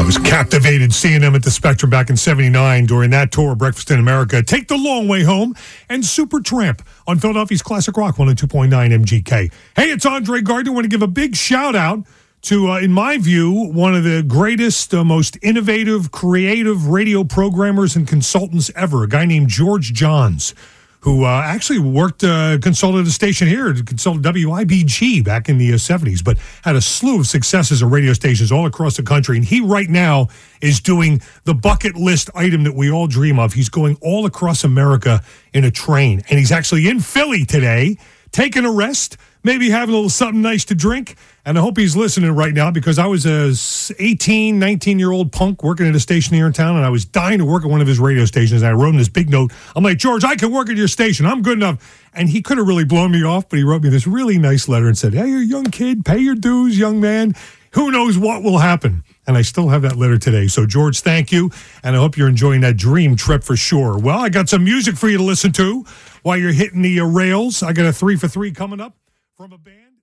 was captivated seeing them at the Spectrum back in '79 during that tour, Breakfast in America. Take the Long Way Home and Supertramp on Philadelphia's Classic Rock 102.9 MGK. Hey, it's Andre Gardner. I want to give a big shout out to, in my view, one of the greatest, most innovative, creative radio programmers and consultants ever, a guy named George Johns, who actually worked, consulted a station here, consulted WIBG back in the 70s, but had a slew of successes at radio stations all across the country. And he right now is doing the bucket list item that we all dream of. He's going all across America in a train. And he's actually in Philly today, taking a rest, maybe having a little something nice to drink. And I hope he's listening right now, because I was a 18, 19-year-old punk working at a station here in town, and I was dying to work at one of his radio stations. And I wrote him this big note. I'm like, George, I can work at your station. I'm good enough. And he could have really blown me off, but he wrote me this really nice letter and said, hey, you're a young kid. Pay your dues, young man. Who knows what will happen? And I still have that letter today. So, George, thank you. And I hope you're enjoying that dream trip for sure. Well, I got some music for you to listen to while you're hitting the rails. I got a 3 for 3 coming up from a band.